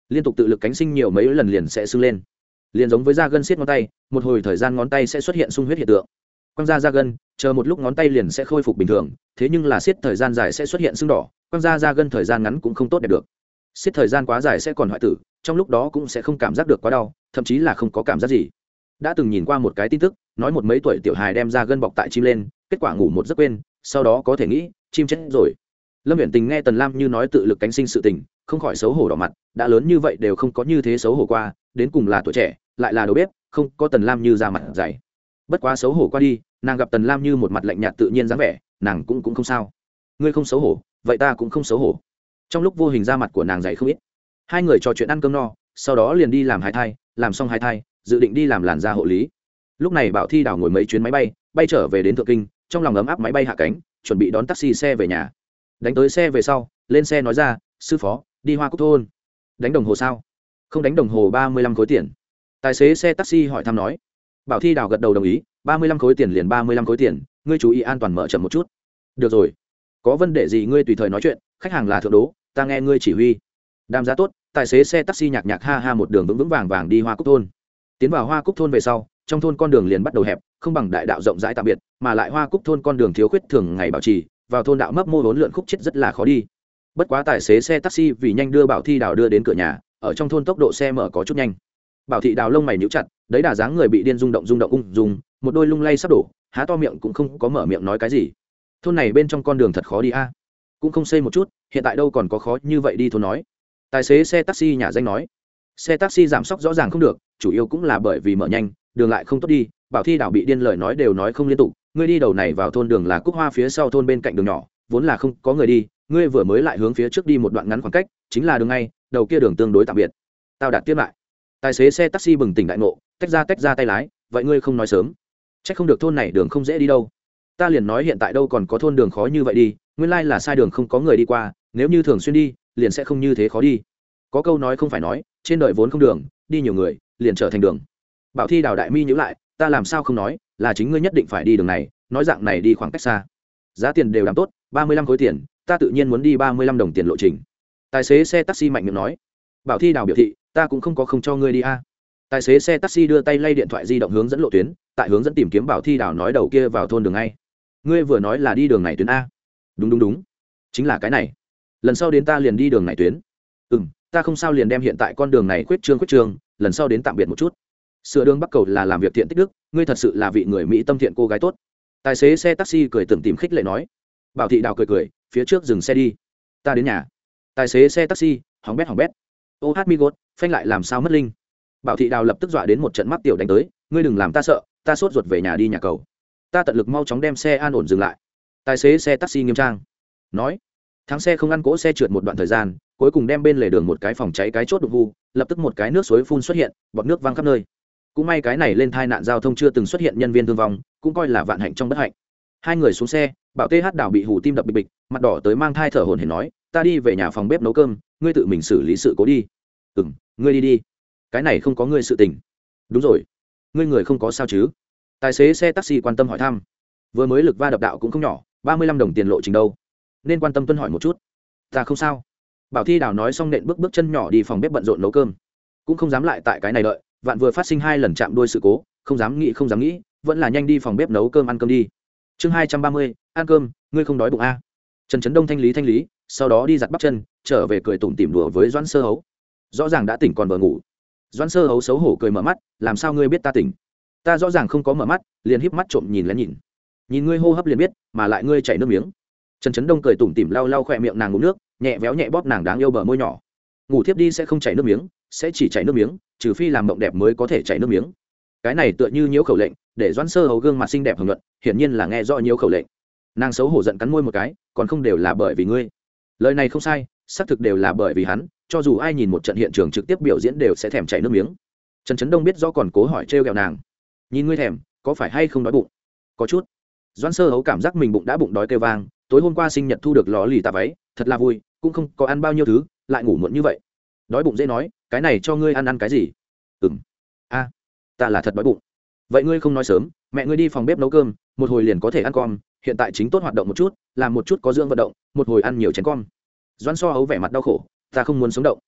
liên tục tự lực cánh sinh nhiều mấy lần liền sẽ sưng lên, liền giống với da gân siết ngón tay, một hồi thời gian ngón tay sẽ xuất hiện sung huyết hiện tượng. Quăng ra da gân, chờ một lúc ngón tay liền sẽ khôi phục bình thường, thế nhưng là siết thời gian dài sẽ xuất hiện sưng đỏ, quăng ra da gân thời gian ngắn cũng không tốt đẹp được. Siết thời gian quá dài sẽ còn hoại tử, trong lúc đó cũng sẽ không cảm giác được quá đau, thậm chí là không có cảm giác gì. Đã từng nhìn qua một cái tin tức, nói một mấy tuổi tiểu hài đem da gân bọc tại chim lên, kết quả ngủ một giấc quên, sau đó có thể nghĩ chim chết rồi. Lâm Viễn Tình nghe Tần Lam như nói tự lực cánh sinh sự tình, không khỏi xấu hổ đỏ mặt, đã lớn như vậy đều không có như thế xấu hổ qua, đến cùng là tuổi trẻ, lại là đầu bếp, không có Tần Lam như ra mặt dày. Bất quá xấu hổ qua đi, nàng gặp Tần Lam như một mặt lạnh nhạt tự nhiên dáng vẻ, nàng cũng cũng không sao. Ngươi không xấu hổ, vậy ta cũng không xấu hổ. Trong lúc vô hình ra mặt của nàng dày không ít. Hai người trò chuyện ăn cơm no, sau đó liền đi làm hái thai, làm xong hái thai, dự định đi làm làn da hộ lý. Lúc này Bảo Thi Đào ngồi mấy chuyến máy bay, bay trở về đến Thượng Kinh, trong lòng ấm áp máy bay hạ cánh, chuẩn bị đón taxi xe về nhà. Đánh tới xe về sau, lên xe nói ra, sư phó, đi Hoa Cúc thôn. Đánh đồng hồ sao? Không đánh đồng hồ ba mươi lăm khối tiền. Tài xế xe taxi hỏi thăm nói. Bảo Thi Đào gật đầu đồng ý, ba mươi lăm khối tiền liền ba mươi lăm khối tiền, ngươi chú ý an toàn mở chậm một chút. Được rồi. Có vấn đề gì ngươi tùy thời nói chuyện, khách hàng là thượng đố, ta nghe ngươi chỉ huy. Đàm giá tốt, tài xế xe taxi nhạc nhạc ha ha một đường vững vững vàng vàng đi Hoa Cúc thôn. Tiến vào Hoa Cúc thôn về sau, trong thôn con đường liền bắt đầu hẹp, không bằng đại đạo rộng rãi tạm biệt, mà lại Hoa Cúc thôn con đường thiếu khuyết thường ngày bảo trì, vào thôn đạo mấp mô vốn lượn khúc chết rất là khó đi. Bất quá tài xế xe taxi vì nhanh đưa Bảo Thi Đào đưa đến cửa nhà, ở trong thôn tốc độ xe mở có chút nhanh. Bảo Thị Đào lông mày nhíu chặt, đấy đà dáng người bị điên rung động rung động ung dung, một đôi lung lay sắp đổ, há to miệng cũng không có mở miệng nói cái gì. Thôn này bên trong con đường thật khó đi a. Cũng không xây một chút, hiện tại đâu còn có khó như vậy đi thôn nói. Tài xế xe taxi nhà danh nói. Xe taxi giảm sốc rõ ràng không được, chủ yếu cũng là bởi vì mở nhanh, đường lại không tốt đi. Bảo Thi Đào bị điên lời nói đều nói không liên tục, ngươi đi đầu này vào thôn đường là Cúc Hoa phía sau thôn bên cạnh đường nhỏ, vốn là không có người đi, ngươi vừa mới lại hướng phía trước đi một đoạn ngắn khoảng cách, chính là đường ngay, đầu kia đường tương đối tạm biệt. Tao đạt tiếp lại. Tài xế xe taxi bừng tỉnh đại ngộ, tách ra tách ra tay lái, vậy ngươi không nói sớm. Chắc không được thôn này đường không dễ đi đâu. Ta liền nói hiện tại đâu còn có thôn đường khó như vậy đi, nguyên lai là sai đường không có người đi qua, nếu như thường xuyên đi, liền sẽ không như thế khó đi. Có câu nói không phải nói, trên đời vốn không đường, đi nhiều người, liền trở thành đường. Bảo Thi Đào đại mi nhíu lại, ta làm sao không nói, là chính ngươi nhất định phải đi đường này, nói dạng này đi khoảng cách xa. Giá tiền đều đảm tốt, ba mươi lăm khối tiền, ta tự nhiên muốn đi ba mươi lăm đồng tiền lộ trình. Tài xế xe taxi mạnh miệng nói. Bảo Thi Đào biểu thị, ta cũng không có không cho ngươi đi a. Tài xế xe taxi đưa tay lay điện thoại di động hướng dẫn lộ tuyến, tại hướng dẫn tìm kiếm Bảo Thi Đào nói đầu kia vào thôn đường ngay. Ngươi vừa nói là đi đường này tuyến a? Đúng đúng đúng, chính là cái này. Lần sau đến ta liền đi đường này tuyến. Ừm, ta không sao liền đem hiện tại con đường này khuyết trương khuyết trương, lần sau đến tạm biệt một chút. Sửa đường Bắc Cầu là làm việc thiện tích đức, ngươi thật sự là vị người Mỹ tâm thiện cô gái tốt. Tài xế xe taxi cười tủm tỉm khích lệ nói. Bảo Thị Đào cười cười, phía trước dừng xe đi. Ta đến nhà. Tài xế xe taxi, hỏng bét hỏng bét. Ô hát mi gốt, phanh lại làm sao mất linh. Bảo Thị Đào lập tức dọa đến một trận mắc tiểu đánh tới, ngươi đừng làm ta sợ, ta sốt ruột về nhà đi nhà cầu. Ta tận lực mau chóng đem xe an ổn dừng lại. Tài xế xe taxi nghiêm trang nói. Thắng xe không ăn cỗ xe trượt một đoạn thời gian, cuối cùng đem bên lề đường một cái phòng cháy cái chốt đục vu, lập tức một cái nước suối phun xuất hiện, bọt nước văng khắp nơi. Cũng may cái này lên tai nạn giao thông chưa từng xuất hiện nhân viên thương vong, cũng coi là vạn hạnh trong bất hạnh. Hai người xuống xe, Bảo Tê Hát Đào bị hù tim đập bịch bịch, mặt đỏ tới mang thai thở hổn hển nói, ta đi về nhà phòng bếp nấu cơm, ngươi tự mình xử lý sự cố đi. Ừm, ngươi đi đi, cái này không có ngươi sự tình. Đúng rồi, ngươi người không có sao chứ? Tài xế xe taxi quan tâm hỏi thăm. Vừa mới lực va đập đạo cũng không nhỏ, ba mươi lăm đồng tiền lộ trình đâu, nên quan tâm tuân hỏi một chút. Ta không sao. Bảo Thi Đào nói xong nện bước bước chân nhỏ đi phòng bếp bận rộn nấu cơm, cũng không dám lại tại cái này đợi, vạn vừa phát sinh hai lần chạm đuôi sự cố, không dám nghĩ không dám nghĩ, vẫn là nhanh đi phòng bếp nấu cơm ăn cơm đi. Chương hai trăm ba mươi, ăn cơm, ngươi không đói bụng a? À? Trần Trấn Đông thanh lý thanh lý, sau đó đi giặt bắp chân, trở về cười tủm tỉm đùa với Doãn Sơ Hấu. Rõ ràng đã tỉnh còn vừa ngủ. Doãn Sơ Hấu xấu hổ cười mở mắt, làm sao ngươi biết ta tỉnh? Ta rõ ràng không có mở mắt, liền híp mắt trộm nhìn lén nhìn. Nhìn ngươi hô hấp liền biết, mà lại ngươi chảy nước miếng. Trần Trấn Đông cười tủm tỉm lau lau khỏe miệng nàng ngủ nước, nhẹ véo nhẹ bóp nàng đáng yêu bờ môi nhỏ. Ngủ thiếp đi sẽ không chảy nước miếng, sẽ chỉ chảy nước miếng, trừ phi làm mộng đẹp mới có thể chảy nước miếng. Cái này tựa như nhiễu khẩu lệnh, để Doãn Sơ Hấu gương mặt xinh đẹp hưởng luận, hiển nhiên là nghe rõ nhiễu khẩu lệnh. Nàng xấu hổ giận cắn môi một cái, còn không đều là bởi vì ngươi. Lời này không sai, xác thực đều là bởi vì hắn, cho dù ai nhìn một trận hiện trường trực tiếp biểu diễn đều sẽ thèm chảy nước miếng. Trần Trấn Đông biết rõ còn cố hỏi trêu ghẹo nàng. Nhìn ngươi thèm, có phải hay không đói bụng? Có chút. Doãn Sơ Hấu cảm giác mình bụng đã bụng đói kêu vang, tối hôm qua sinh nhật thu được lò lì tà váy, thật là vui, cũng không có ăn bao nhiêu thứ, lại ngủ muộn như vậy. Đói bụng dễ nói, cái này cho ngươi ăn ăn cái gì? Ừm. A, ta là thật đói bụng. Vậy ngươi không nói sớm, mẹ ngươi đi phòng bếp nấu cơm, một hồi liền có thể ăn com, hiện tại chính tốt hoạt động một chút, làm một chút có dưỡng vận động, một hồi ăn nhiều chén com. Doãn So Hấu vẻ mặt đau khổ, ta không muốn sống động.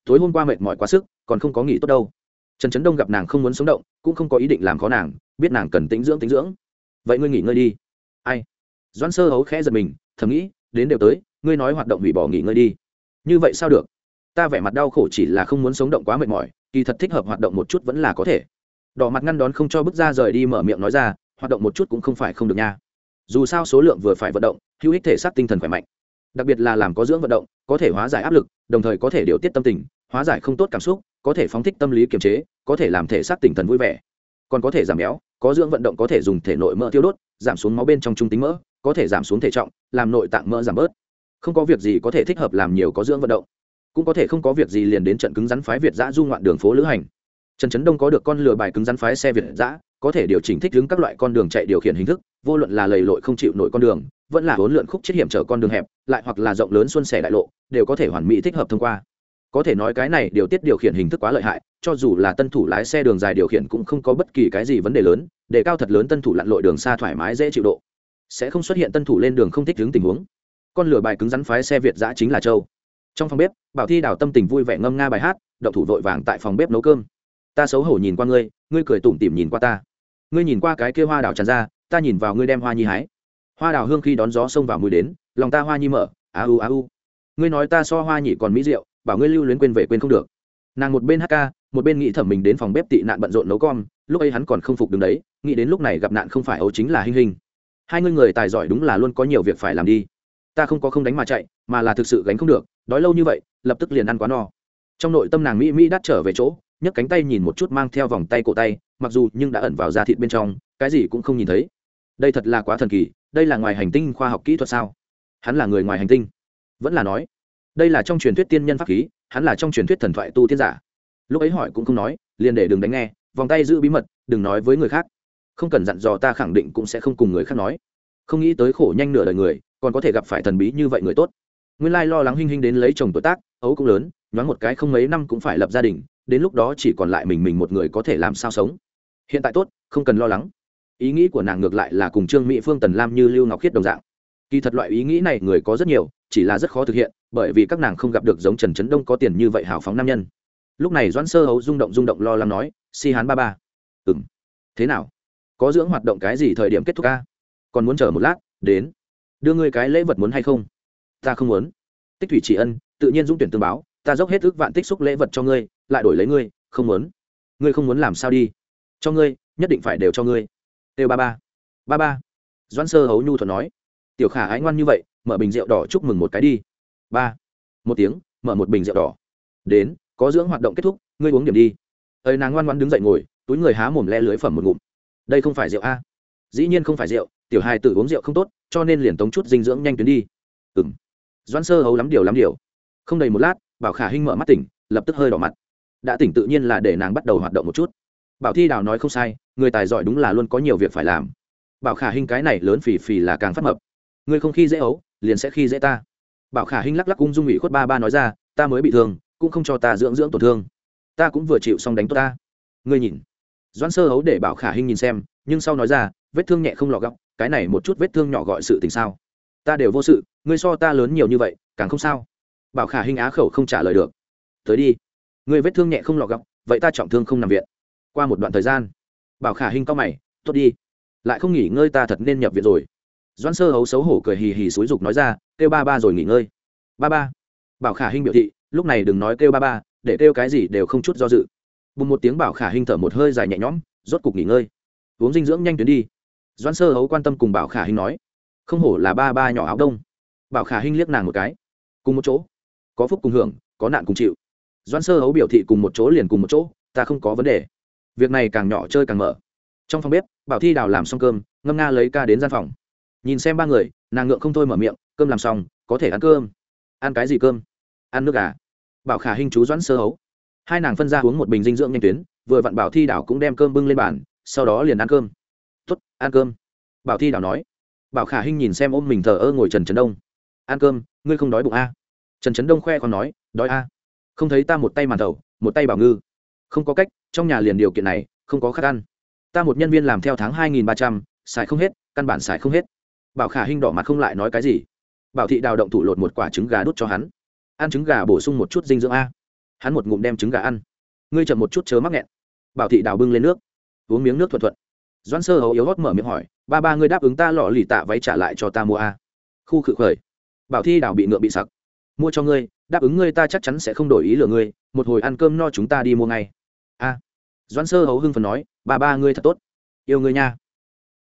tối hôm qua mệt mỏi quá sức còn không có nghỉ tốt đâu. Trần Trấn Đông gặp nàng không muốn sống động cũng không có ý định làm khó nàng, biết nàng cần tĩnh dưỡng tĩnh dưỡng. Vậy ngươi nghỉ ngơi đi. Ai? Doãn Sơ Hấu khẽ giật mình, thầm nghĩ đến đều tới, ngươi nói hoạt động hủy bỏ nghỉ ngơi đi, như vậy sao được? Ta vẻ mặt đau khổ chỉ là không muốn sống động quá mệt mỏi, kỳ thật thích hợp hoạt động một chút vẫn là có thể. Đỏ mặt ngăn đón không cho bước ra rời đi, mở miệng nói ra hoạt động một chút cũng không phải không được nha, dù sao số lượng vừa phải vận động hữu ích thể xác tinh thần khỏe mạnh, đặc biệt là làm có dưỡng vận động có thể hóa giải áp lực, đồng thời có thể điều tiết tâm tình, hóa giải không tốt cảm xúc, có thể phóng thích tâm lý kiềm chế, có thể làm thể xác tinh thần vui vẻ, còn có thể giảm béo. Có dưỡng vận động có thể dùng thể nội mỡ tiêu đốt, giảm xuống máu bên trong trung tính mỡ, có thể giảm xuống thể trọng, làm nội tạng mỡ giảm bớt. Không có việc gì có thể thích hợp làm nhiều có dưỡng vận động, cũng có thể không có việc gì liền đến trận cứng rắn phái Việt dã du ngoạn đường phố lữ hành. Trần Trấn Đông có được con lừa bài cứng rắn phái xe Việt dã, có thể điều chỉnh thích ứng các loại con đường chạy điều khiển hình thức, vô luận là lầy lội không chịu nổi con đường, vẫn là hỗn lượn khúc chết hiểm trở con đường hẹp, lại hoặc là rộng lớn xuân sẻ đại lộ, đều có thể hoàn mỹ thích hợp thông qua. Có thể nói cái này điều tiết điều khiển hình thức quá lợi hại, cho dù là tân thủ lái xe đường dài điều khiển cũng không có bất kỳ cái gì vấn đề lớn, đề cao thật lớn tân thủ lặn lội đường xa thoải mái dễ chịu độ, sẽ không xuất hiện tân thủ lên đường không thích ứng tình huống. Con lừa bài cứng rắn phái xe Việt dã chính là Châu. Trong phòng bếp, Bảo Thi Đào tâm tình vui vẻ ngâm nga bài hát, động thủ vội vàng tại phòng bếp nấu cơm. Ta xấu hổ nhìn qua ngươi, ngươi cười tủm tỉm nhìn qua ta. Ngươi nhìn qua cái kia hoa đào tràn ra, ta nhìn vào ngươi đem hoa nhi hái. Hoa đào hương khi đón gió xông vào mùi đến, lòng ta hoa nhi mở, a u a u. Ngươi nói ta so hoa nhỉ còn mỹ diệu, bảo ngươi lưu luyến quên về quên không được. Nàng một bên hát ca, một bên nghĩ thẩm mình đến phòng bếp tị nạn bận rộn nấu con, lúc ấy hắn còn không phục đứng đấy, nghĩ đến lúc này gặp nạn không phải ấu chính là Hinh Hinh. Hai ngươi người tài giỏi đúng là luôn có nhiều việc phải làm đi. Ta không có không đánh mà chạy, mà là thực sự gánh không được, đói lâu như vậy, lập tức liền ăn quá no. Trong nội tâm nàng mỹ mỹ đắt trở về chỗ, nhấc cánh tay nhìn một chút mang theo vòng tay cổ tay, mặc dù nhưng đã ẩn vào da thịt bên trong, cái gì cũng không nhìn thấy. Đây thật là quá thần kỳ, đây là ngoài hành tinh khoa học kỹ thuật sao? Hắn là người ngoài hành tinh? Vẫn là nói, đây là trong truyền thuyết tiên nhân pháp khí, hắn là trong truyền thuyết thần thoại tu tiên giả? Lúc ấy hỏi cũng không nói, liền để đừng đánh nghe, vòng tay giữ bí mật, đừng nói với người khác. Không cần dặn dò ta khẳng định cũng sẽ không cùng người khác nói. Không nghĩ tới khổ nhanh nửa đời người, còn có thể gặp phải thần bí như vậy người tốt. Nguyên lai lo lắng Hinh Hinh đến lấy chồng tuổi tác, ấu cũng lớn, nhoáng một cái không mấy năm cũng phải lập gia đình, đến lúc đó chỉ còn lại mình mình một người có thể làm sao sống. Hiện tại tốt, không cần lo lắng. Ý nghĩ của nàng ngược lại là cùng Trương Mỹ Phương, Tần Lam như Lưu Ngọc Khiết đồng dạng. Kỳ thật loại ý nghĩ này người có rất nhiều, chỉ là rất khó thực hiện, bởi vì các nàng không gặp được giống Trần Trấn Đông có tiền như vậy hào phóng nam nhân. Lúc này Doãn Sơ Hấu rung động rung động lo lắng nói, "Si Hán ba ba, ừm, thế nào? Có dưỡng hoạt động cái gì thời điểm kết thúc a? Còn muốn chờ một lát, đến. Đưa ngươi cái lễ vật muốn hay không?" "Ta không muốn." Tích Thủy Chỉ Ân, tự nhiên dũng tuyển tương báo, ta dốc hết ước vạn tích xúc lễ vật cho ngươi, lại đổi lấy ngươi, không muốn. Ngươi không muốn làm sao đi? Cho ngươi, nhất định phải đều cho ngươi. Têu ba ba. Ba ba. Doãn Sơ Hấu nhu thuận nói. Tiểu Khả ái ngoan như vậy, mở bình rượu đỏ chúc mừng một cái đi. Ba. Một tiếng, mở một bình rượu đỏ. Đến, có dưỡng hoạt động kết thúc, ngươi uống điểm đi. Ơi nàng ngoan ngoãn đứng dậy ngồi, túi người há mồm le lưới phẩm một ngụm. Đây không phải rượu a? Dĩ nhiên không phải rượu, tiểu hài tử uống rượu không tốt, cho nên liền tống chút dinh dưỡng nhanh tuyến đi. Ừm. Doãn Sơ Hấu lắm điều lắm điều. Không đầy một lát, Bảo Khả Hinh mở mắt tỉnh, lập tức hơi đỏ mặt. Đã tỉnh tự nhiên là để nàng bắt đầu hoạt động một chút. Bảo Thi Đào nói không sai, người tài giỏi đúng là luôn có nhiều việc phải làm. Bảo Khả Hinh cái này lớn phì phì là càng phát mập. Ngươi không khi dễ ấu, liền sẽ khi dễ ta. Bảo Khả Hinh lắc lắc ung dung ủy khuất ba ba nói ra, ta mới bị thương, cũng không cho ta dưỡng dưỡng tổn thương. Ta cũng vừa chịu xong đánh tốt ta. Ngươi nhìn. Doãn Sơ Hấu để Bảo Khả Hinh nhìn xem, nhưng sau nói ra, vết thương nhẹ không lọt góc, cái này một chút vết thương nhỏ gọi sự tình sao? Ta đều vô sự, ngươi so ta lớn nhiều như vậy, càng không sao. Bảo Khả Hinh á khẩu không trả lời được. Tới đi. Ngươi vết thương nhẹ không lọt góc, vậy ta trọng thương không nằm viện. Qua một đoạn thời gian, Bảo Khả Hinh cau mày, tốt đi. Lại không nghỉ ngơi ta thật nên nhập viện rồi. Doãn Sơ Hấu xấu hổ cười hì hì xúi dục nói ra, kêu ba ba rồi nghỉ ngơi. Ba ba. Bảo Khả Hinh biểu thị, lúc này đừng nói kêu ba ba, để kêu cái gì đều không chút do dự. Bùng một tiếng Bảo Khả Hinh thở một hơi dài nhẹ nhõm, rốt cục nghỉ ngơi. Uống dinh dưỡng nhanh tuyến đi. Doãn Sơ Hấu quan tâm cùng Bảo Khả Hinh nói, không hổ là ba ba nhỏ áo đông. Bảo Khả Hinh liếc nàng một cái. Cùng một chỗ, có phúc cùng hưởng, có nạn cùng chịu. Doãn Sơ Hấu biểu thị cùng một chỗ liền cùng một chỗ, ta không có vấn đề. Việc này càng nhỏ chơi càng mở. Trong phòng bếp, Bảo Thi Đào làm xong cơm, ngâm nga lấy ca đến gian phòng. Nhìn xem ba người, nàng ngượng không thôi mở miệng, cơm làm xong, có thể ăn cơm. Ăn cái gì cơm? Ăn nước gà. Bảo Khả Hinh chú Doãn Sơ Hấu. Hai nàng phân ra uống một bình dinh dưỡng nhanh tuyến, vừa vặn Bảo Thi Đào cũng đem cơm bưng lên bàn, sau đó liền ăn cơm. Tốt, ăn cơm. Bảo Thi Đào nói. Bảo Khả Hinh nhìn xem ôm mình thờ ơ ngồi Trần Trấn Đông. Ăn cơm, ngươi không đói bụng a? Trần Trấn Đông khoe còn nói, đói a. Không thấy ta một tay màn thầu, một tay bảo ngư. Không có cách, trong nhà liền điều kiện này, không có khác ăn. Ta một nhân viên làm theo tháng hai nghìn ba trăm, xài không hết, căn bản xài không hết. Bảo Khả Hinh đỏ mặt không lại nói cái gì. Bảo Thị Đào động thủ lột một quả trứng gà đút cho hắn. Ăn trứng gà bổ sung một chút dinh dưỡng a. hắn một ngụm đem trứng gà ăn. Ngươi chậm một chút chớ mắc nghẹn. Bảo thị đào bưng lên nước, uống miếng nước thuận thuận. Doãn Sơ Hấu yếu hót mở miệng hỏi, ba ba ngươi đáp ứng ta lọ lì tạ váy trả lại cho ta mua a? Khu khự khởi. Bảo Thi đào bị ngượng bị sặc. Mua cho ngươi, đáp ứng ngươi ta chắc chắn sẽ không đổi ý lừa ngươi, một hồi ăn cơm no chúng ta đi mua ngay. A. Doãn Sơ Hấu hưng phấn nói, ba ba ngươi thật tốt, yêu ngươi nha.